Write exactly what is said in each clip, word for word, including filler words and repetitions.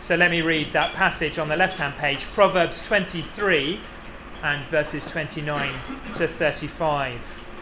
So let me read that passage on the left-hand page, Proverbs twenty-three and verses twenty-nine to thirty-five.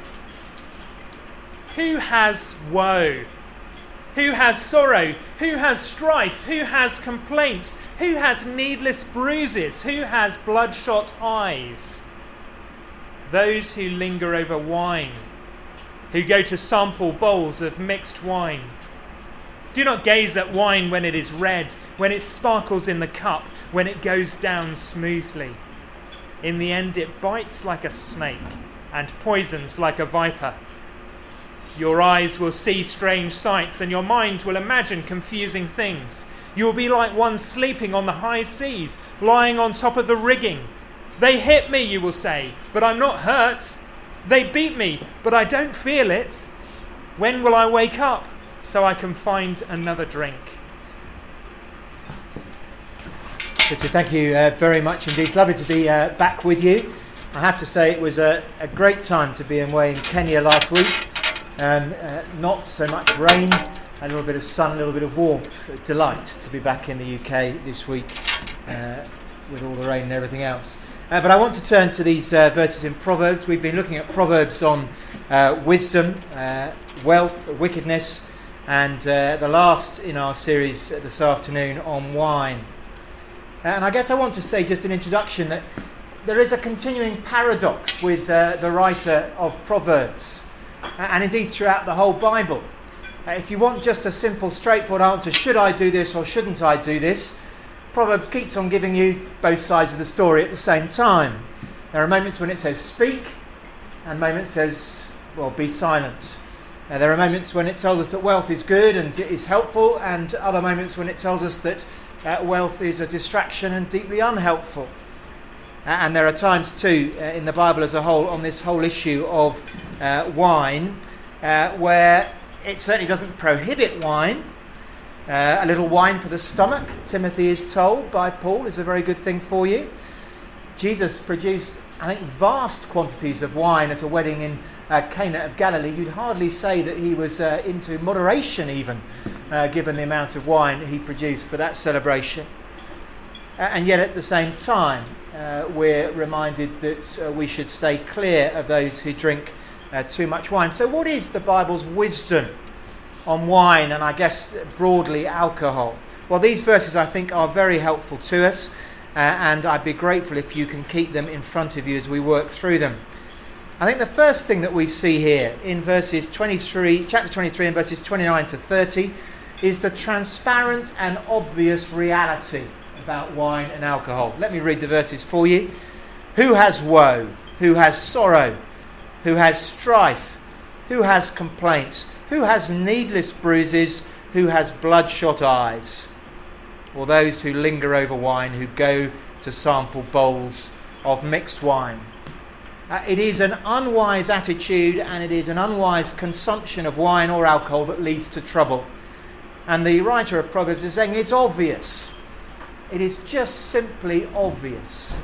Who has woe? Who has sorrow? Who has strife? Who has complaints? Who has needless bruises? Who has bloodshot eyes? Those who linger over wine, who go to sample bowls of mixed wine. Do not gaze at wine when it is red, when it sparkles in the cup, when it goes down smoothly. In the end it bites like a snake and poisons like a viper. Your eyes will see strange sights and your mind will imagine confusing things. You will be like one sleeping on the high seas, lying on top of the rigging. They hit me, you will say, but I'm not hurt. They beat me, but I don't feel it. When will I wake up so I can find another drink? Richard, thank you uh, very much indeed. It's lovely to be uh, back with you. I have to say it was a, a great time to be away in Kenya last week. Um, uh, not so much rain, a little bit of sun, a little bit of warmth. A delight to be back in the U K this week uh, with all the rain and everything else. Uh, but I want to turn to these uh, verses in Proverbs. We've been looking at Proverbs on uh, wisdom, uh, wealth, wickedness, and uh, the last in our series this afternoon on wine. And I guess I want to say just in introduction that there is a continuing paradox with uh, the writer of Proverbs, and indeed throughout the whole Bible. Uh, if you want just a simple, straightforward answer, should I do this or shouldn't I do this, Proverbs keeps on giving you both sides of the story at the same time. There are moments when it says speak, and moments says, well, be silent. Uh, there are moments when it tells us that wealth is good and is helpful, and other moments when it tells us that uh, wealth is a distraction and deeply unhelpful. Uh, and there are times too uh, in the Bible as a whole on this whole issue of uh, wine uh, where it certainly doesn't prohibit wine. Uh, a little wine for the stomach, Timothy is told by Paul, is a very good thing for you. Jesus produced, I think, vast quantities of wine at a wedding in uh, Cana of Galilee. You'd hardly say that he was uh, into moderation even, uh, given the amount of wine he produced for that celebration. Uh, and yet at the same time, uh, we're reminded that uh, we should stay clear of those who drink uh, too much wine. So what is the Bible's wisdom on wine and I guess broadly alcohol? Well, these verses I think are very helpful to us, uh, and I'd be grateful if you can keep them in front of you as we work through them. I think the first thing that we see here in verses twenty-three, chapter twenty-three and verses twenty-nine to thirty is the transparent and obvious reality about wine and alcohol. Let me read the verses for you. Who has woe? Who has sorrow? Who has strife? Who has complaints? Who has needless bruises? Who has bloodshot eyes? Or those who linger over wine, who go to sample bowls of mixed wine. Uh, it is an unwise attitude and it is an unwise consumption of wine or alcohol that leads to trouble. And the writer of Proverbs is saying it's obvious. It is just simply obvious.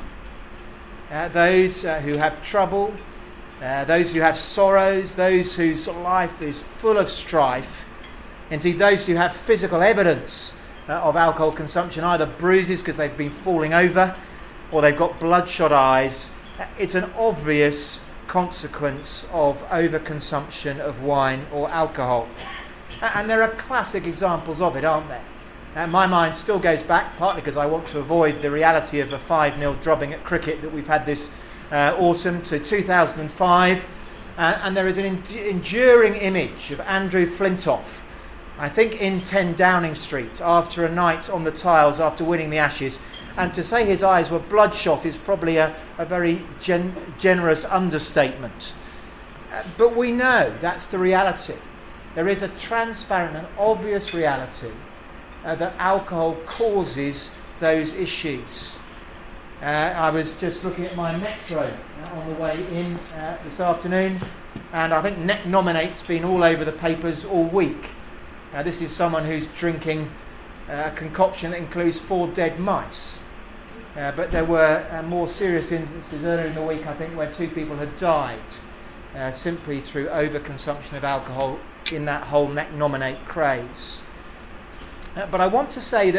Uh, those uh, who have trouble, Uh, those who have sorrows, those whose life is full of strife, indeed those who have physical evidence uh, of alcohol consumption, either bruises because they've been falling over or they've got bloodshot eyes, uh, it's an obvious consequence of overconsumption of wine or alcohol. Uh, and there are classic examples of it, aren't there? Uh, my mind still goes back, partly because I want to avoid the reality of a five nil drubbing at cricket that we've had this Uh, autumn, to two thousand five, uh, and there is an en- enduring image of Andrew Flintoff, I think in ten Downing Street, after a night on the tiles after winning the Ashes, and to say his eyes were bloodshot is probably a, a very gen- generous understatement. Uh, but we know that's the reality. There is a transparent and obvious reality uh, that alcohol causes those issues. Uh, I was just looking at my Metro uh, on the way in uh, this afternoon, and I think Net Nominate's been all over the papers all week. Uh, this is someone who's drinking uh, a concoction that includes four dead mice. Uh, but there were uh, more serious instances earlier in the week, I think, where two people had died uh, simply through overconsumption of alcohol in that whole Net Nominate craze. Uh, but I want to say that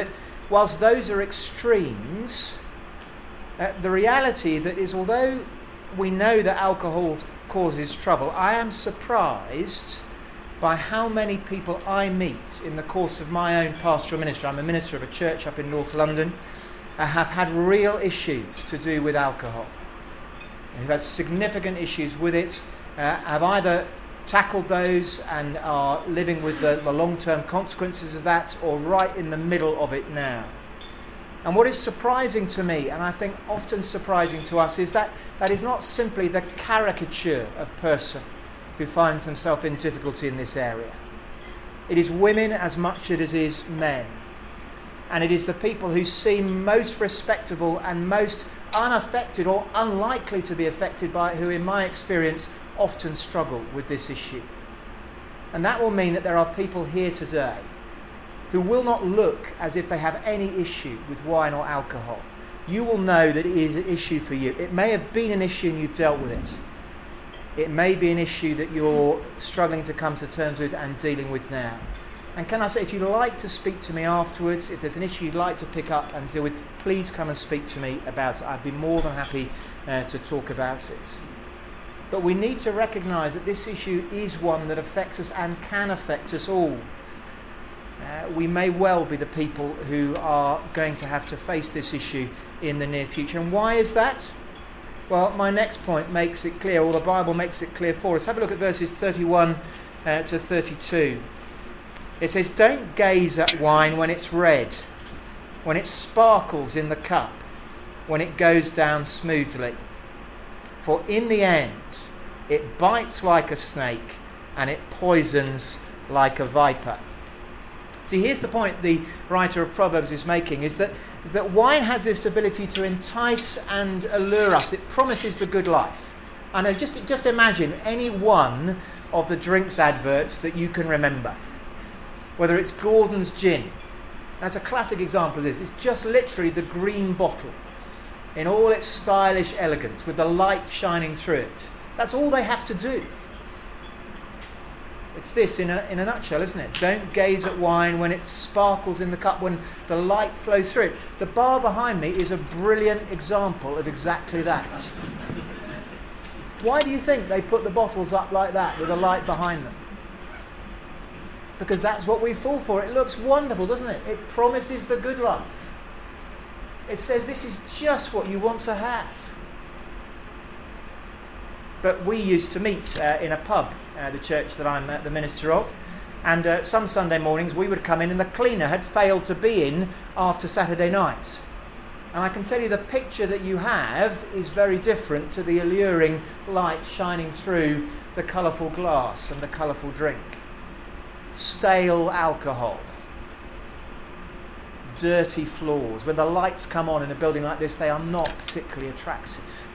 whilst those are extremes, uh, the reality that is, although we know that alcohol causes trouble, I am surprised by how many people I meet in the course of my own pastoral ministry. I'm a minister of a church up in North London, uh, have had real issues to do with alcohol. Who've had significant issues with it, uh, have either tackled those and are living with the, the long-term consequences of that, or right in the middle of it now. And what is surprising to me, and I think often surprising to us, is that that is not simply the caricature of person who finds themselves in difficulty in this area. It is women as much as it is men. And it is the people who seem most respectable and most unaffected or unlikely to be affected by it who, in my experience, often struggle with this issue. And that will mean that there are people here today who will not look as if they have any issue with wine or alcohol. You will know that it is an issue for you. It may have been an issue and you've dealt with it. It may be an issue that you're struggling to come to terms with and dealing with now. And can I say, if you'd like to speak to me afterwards, if there's an issue you'd like to pick up and deal with, please come and speak to me about it. I'd be more than happy uh, to talk about it. But we need to recognise that this issue is one that affects us and can affect us all. Uh, we may well be the people who are going to have to face this issue in the near future. And why is that? Well, my next point makes it clear, or the Bible makes it clear for us. Have a look at verses thirty-one uh, to thirty-two. It says, "Don't gaze at wine when it's red, when it sparkles in the cup, when it goes down smoothly. For in the end, it bites like a snake and it poisons like a viper." See, here's the point the writer of Proverbs is making, is that, is that wine has this ability to entice and allure us. It promises the good life. I know, just, just imagine any one of the drinks adverts that you can remember. Whether it's Gordon's Gin. That's a classic example of this. It's just literally the green bottle in all its stylish elegance with the light shining through it. That's all they have to do. It's this in a, in a nutshell, isn't it? Don't gaze at wine when it sparkles in the cup, when the light flows through it. The bar behind me is a brilliant example of exactly that. Why do you think they put the bottles up like that with a light behind them? Because that's what we fall for. It looks wonderful, doesn't it? It promises the good life. It says this is just what you want to have. But we used to meet uh, in a pub, uh, the church that I'm uh, the minister of, and uh, some Sunday mornings we would come in and the cleaner had failed to be in after Saturday night. And I can tell you the picture that you have is very different to the alluring light shining through the colourful glass and the colourful drink. Stale alcohol, dirty floors. When the lights come on in a building like this, they are not particularly attractive.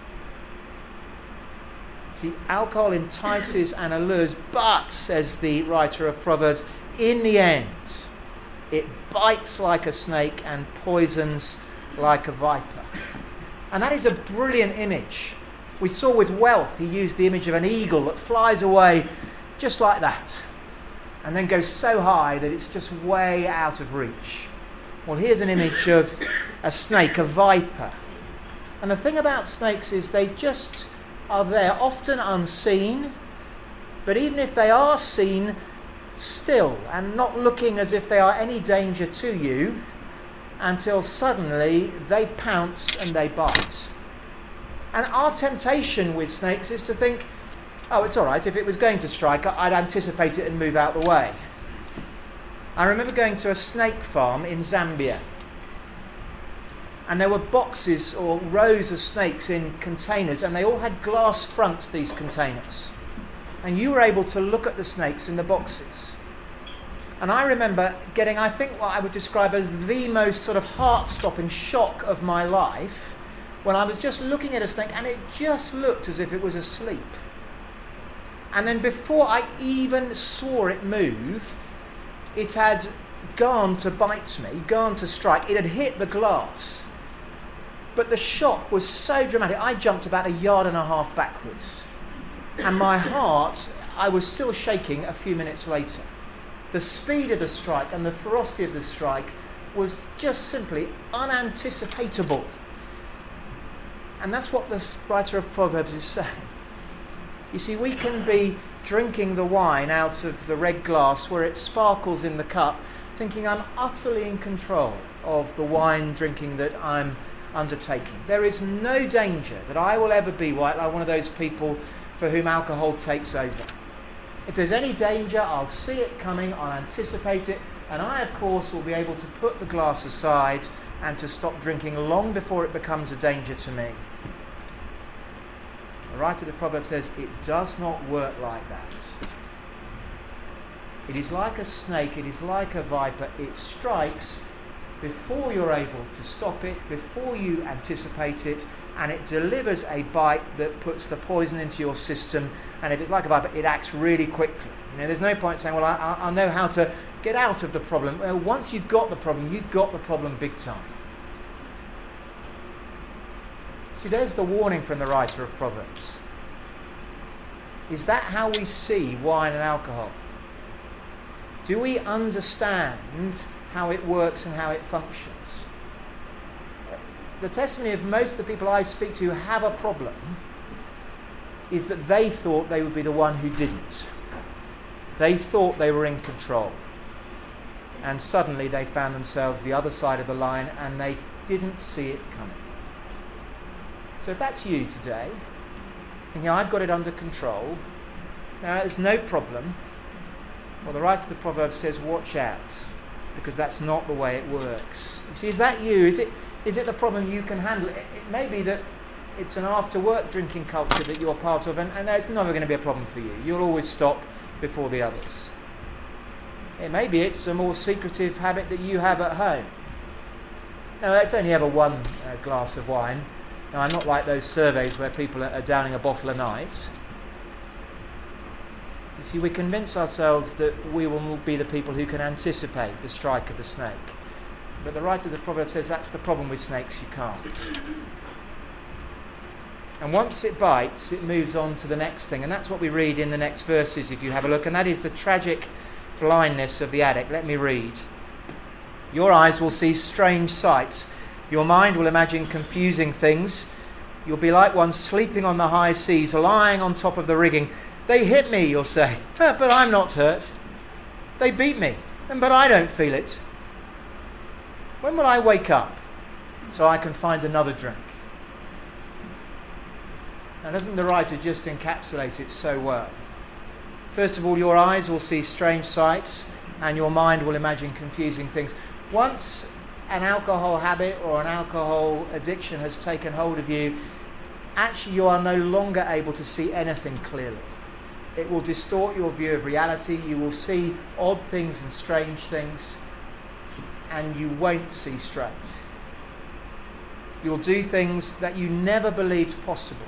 See, alcohol entices and allures, but, says the writer of Proverbs, in the end, it bites like a snake and poisons like a viper. And that is a brilliant image. We saw with wealth, he used the image of an eagle that flies away just like that, and then goes so high that it's just way out of reach. Well, here's an image of a snake, a viper. And the thing about snakes is they just are there, often unseen, but even if they are seen, still, and not looking as if they are any danger to you, until suddenly they pounce and they bite. And our temptation with snakes is to think, oh, it's all right, if it was going to strike, I'd anticipate it and move out the way. I remember going to a snake farm in Zambia, and there were boxes or rows of snakes in containers, and they all had glass fronts, these containers. And you were able to look at the snakes in the boxes. And I remember getting, I think, what I would describe as the most sort of heart-stopping shock of my life when I was just looking at a snake and it just looked as if it was asleep. And then before I even saw it move, it had gone to bite me, gone to strike. It had hit the glass. But the shock was so dramatic, I jumped about a yard and a half backwards. And my heart, I was still shaking a few minutes later. The speed of the strike and the ferocity of the strike was just simply unanticipatable. And that's what the writer of Proverbs is saying. You see, we can be drinking the wine out of the red glass where it sparkles in the cup, thinking I'm utterly in control of the wine drinking that I'm undertaking. There is no danger that I will ever be like one of those people for whom alcohol takes over. If there's any danger, I'll see it coming, I'll anticipate it, and I, of course, will be able to put the glass aside and to stop drinking long before it becomes a danger to me. The writer of the proverb says it does not work like that. It is like a snake, it is like a viper, it strikes before you're able to stop it, before you anticipate it, and it delivers a bite that puts the poison into your system. And if it's like a viper, it acts really quickly. You know, there's no point saying, well, I, I know how to get out of the problem. Well, once you've got the problem, you've got the problem big time. See, there's the warning from the writer of Proverbs. Is that how we see wine and alcohol? Do we understand how it works and how it functions? The testimony of most of the people I speak to who have a problem is that they thought they would be the one who didn't. They thought they were in control. And suddenly they found themselves the other side of the line and they didn't see it coming. So if that's you today, thinking I've got it under control, now there's no problem, well, the writer of the proverb says watch out, because that's not the way it works. You see, is that you? Is it is it the problem you can handle? It, it may be that it's an after-work drinking culture that you're part of, and, and there's never going to be a problem for you. You'll always stop before the others. It may be it's a more secretive habit that you have at home. Now, it's only ever one uh, glass of wine. Now, I'm not like those surveys where people are, are downing a bottle a night. You see, we convince ourselves that we will be the people who can anticipate the strike of the snake. But the writer of the proverb says that's the problem with snakes, you can't. And once it bites, it moves on to the next thing. And that's what we read in the next verses, if you have a look. And that is the tragic blindness of the addict. Let me read. Your eyes will see strange sights. Your mind will imagine confusing things. You'll be like one sleeping on the high seas, lying on top of the rigging. They hit me, you'll say, but I'm not hurt. They beat me, but I don't feel it. When will I wake up so I can find another drink? Now, doesn't the writer just encapsulate it so well? First of all, your eyes will see strange sights and your mind will imagine confusing things. Once an alcohol habit or an alcohol addiction has taken hold of you, actually you are no longer able to see anything clearly. It will distort your view of reality. You will see odd things and strange things, and you won't see straight. You'll do things that you never believed possible.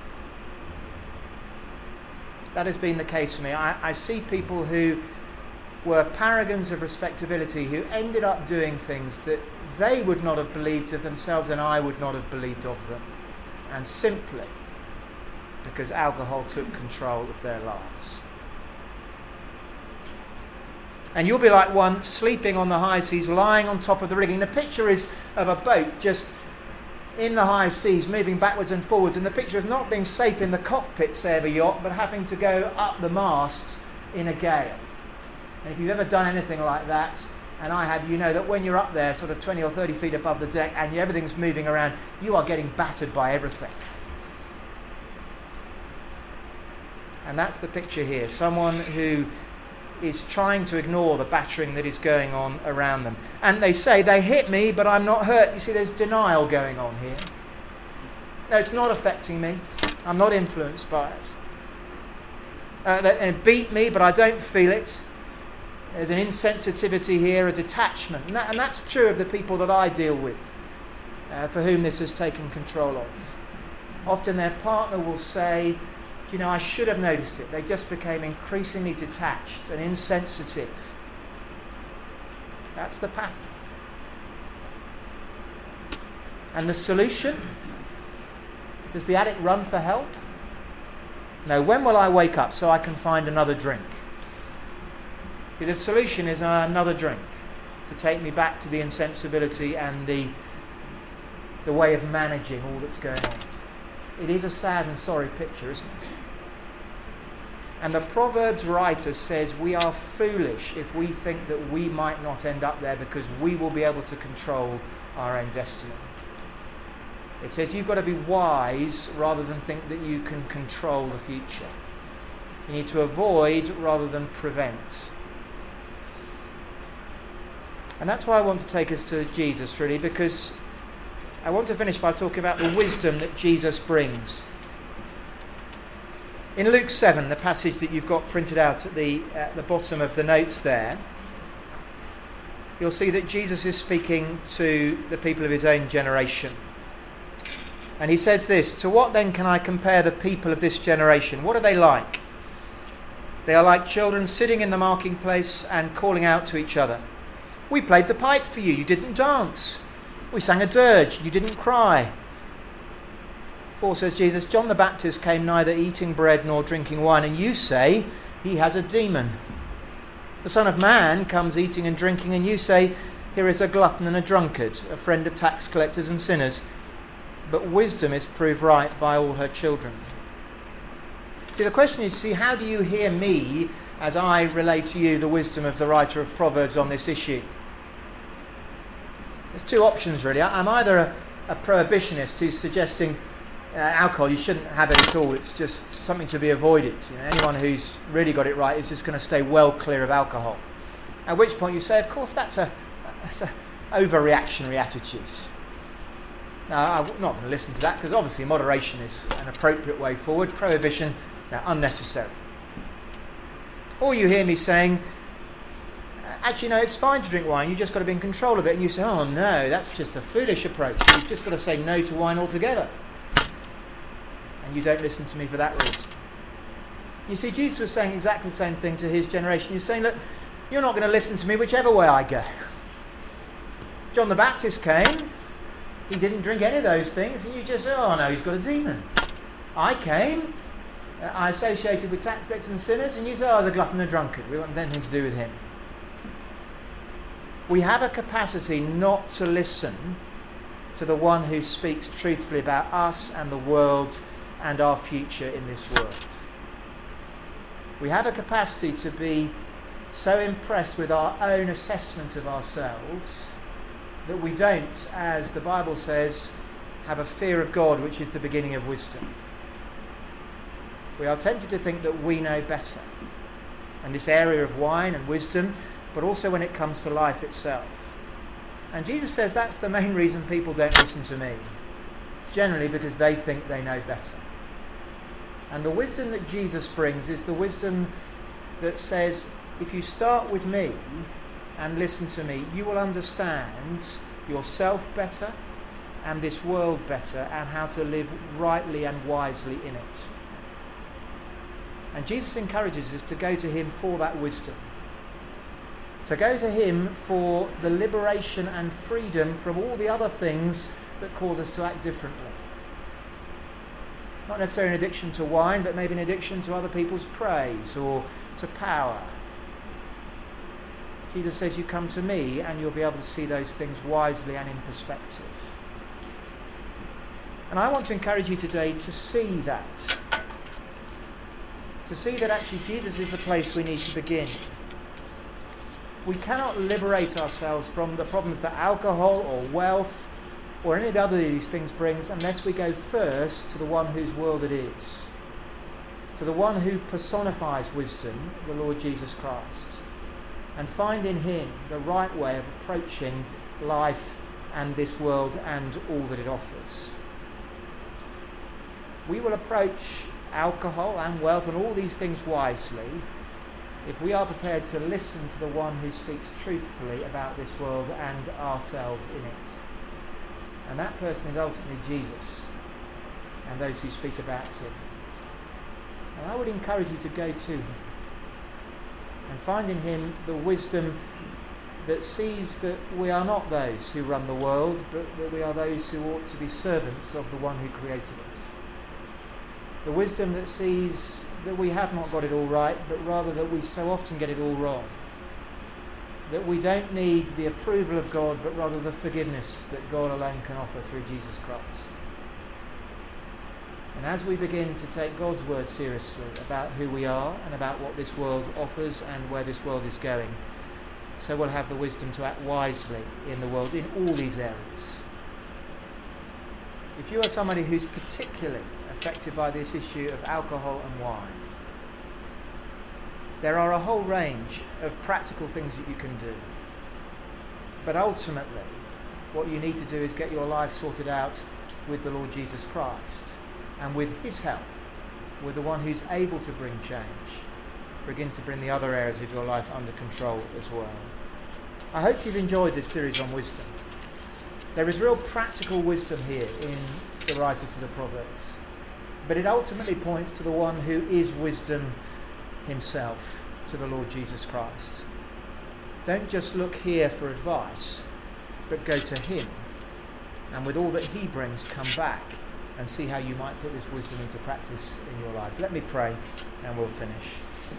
That has been the case for me. I, I see people who were paragons of respectability who ended up doing things that they would not have believed of themselves and I would not have believed of them. And simply because alcohol took control of their lives. And you'll be like one sleeping on the high seas, lying on top of the rigging. The picture is of a boat just in the high seas, moving backwards and forwards. And the picture of not being safe in the cockpit, say, of a yacht, but having to go up the mast in a gale. And if you've ever done anything like that, and I have, you know that when you're up there sort of twenty or thirty feet above the deck and everything's moving around, you are getting battered by everything. And that's the picture here. Someone who is trying to ignore the battering that is going on around them. And they say, they hit me, but I'm not hurt. You see, there's denial going on here. No, it's not affecting me. I'm not influenced by it. Uh, they beat me, but I don't feel it. There's an insensitivity here, a detachment. And, that, and that's true of the people that I deal with, uh, for whom this has taken control of. Often their partner will say, you know, I should have noticed it. They just became increasingly detached and insensitive. That's the pattern. And the solution? Does the addict run for help? No, when will I wake up so I can find another drink? See, the solution is uh, another drink. to take me back to the insensibility and the the way of managing all that's going on. It is a sad and sorry picture, isn't it? And the Proverbs writer says we are foolish if we think that we might not end up there because we will be able to control our own destiny. It says you've got to be wise rather than think that you can control the future. You need to avoid rather than prevent. And that's why I want to take us to Jesus, really, because I want to finish by talking about the wisdom that Jesus brings. In Luke seven, the passage that you've got printed out at the, at the bottom of the notes there, you'll see that Jesus is speaking to the people of his own generation. And he says this, "To what then can I compare the people of this generation? What are they like? They are like children sitting in the marketplace and calling out to each other. We played the pipe for you, you didn't dance. We sang a dirge, you didn't cry. For, says Jesus, John the Baptist came neither eating bread nor drinking wine, and you say he has a demon. The Son of Man comes eating and drinking, and you say, here is a glutton and a drunkard, a friend of tax collectors and sinners. But wisdom is proved right by all her children." See, the question is, see, how do you hear me as I relate to you the wisdom of the writer of Proverbs on this issue? There's two options, really. I'm either a, a prohibitionist who's suggesting uh, alcohol, you shouldn't have it at all. It's just something to be avoided. You know, anyone who's really got it right is just going to stay well clear of alcohol. At which point you say, of course, that's a, that's a overreactionary attitude. Now, I'm not going to listen to that because obviously moderation is an appropriate way forward. Prohibition, no, unnecessary. Or you hear me saying, actually, no, it's fine to drink wine. You've just got to be in control of it. And you say, oh, no, that's just a foolish approach. You've just got to say no to wine altogether. And you don't listen to me for that reason. You see, Jesus was saying exactly the same thing to his generation. He was saying, look, you're not going to listen to me whichever way I go. John the Baptist came. He didn't drink any of those things, and you just say, oh no, he's got a demon. I came, uh, I associated with tax collectors and sinners, and you say, oh, he's a glutton and a drunkard. We want anything to do with him. We have a capacity not to listen to the one who speaks truthfully about us and the world and our future in this world. We have a capacity to be so impressed with our own assessment of ourselves that we don't, as the Bible says, have a fear of God, which is the beginning of wisdom. We are tempted to think that we know better in this area of wine and wisdom, but also when it comes to life itself. And Jesus says that's the main reason people don't listen to me, generally because they think they know better. And the wisdom that Jesus brings is the wisdom that says, if you start with me and listen to me, you will understand yourself better and this world better and how to live rightly and wisely in it. And Jesus encourages us to go to him for that wisdom, to go to him for the liberation and freedom from all the other things that cause us to act differently. Not necessarily an addiction to wine, but maybe an addiction to other people's praise or to power. Jesus says, you come to me and you'll be able to see those things wisely and in perspective. And I want to encourage you today to see that. To see that actually Jesus is the place we need to begin. We cannot liberate ourselves from the problems that alcohol or wealth or any of the other these things brings unless we go first to the one whose world it is. To the one who personifies wisdom, the Lord Jesus Christ. And find in him the right way of approaching life and this world and all that it offers. We will approach alcohol and wealth and all these things wisely if we are prepared to listen to the one who speaks truthfully about this world and ourselves in it. And that person is ultimately Jesus and those who speak about him. And I would encourage you to go to him and find in him the wisdom that sees that we are not those who run the world, but that we are those who ought to be servants of the one who created it. The wisdom that sees that we have not got it all right, but rather that we so often get it all wrong. that we don't need the approval of God, but rather the forgiveness that God alone can offer through Jesus Christ. And as we begin to take God's word seriously about who we are and about what this world offers and where this world is going, so we'll have the wisdom to act wisely in the world in all these areas. If you are somebody who's particularly affected by this issue of alcohol and wine, there are a whole range of practical things that you can do. But ultimately, what you need to do is get your life sorted out with the Lord Jesus Christ. And with his help, with the one who's able to bring change, begin to bring the other areas of your life under control as well. I hope you've enjoyed this series on wisdom. There is real practical wisdom here in the writer to the Proverbs. But it ultimately points to the one who is wisdom himself, to the Lord Jesus Christ. Don't just look here for advice, but go to him. And with all that he brings, come back and see how you might put this wisdom into practice in your lives. Let me pray and we'll finish.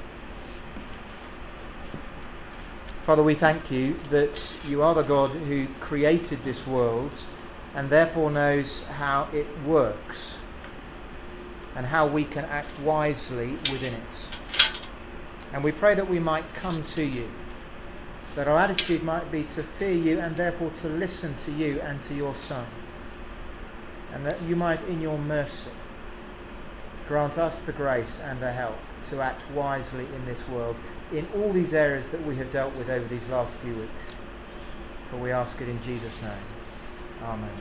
Father, we thank you that you are the God who created this world and therefore knows how it works and how we can act wisely within it. And we pray that we might come to you, that our attitude might be to fear you and therefore to listen to you and to your Son. And that you might, in your mercy, grant us the grace and the help to act wisely in this world, in all these areas that we have dealt with over these last few weeks. For we ask it in Jesus' name. Amen.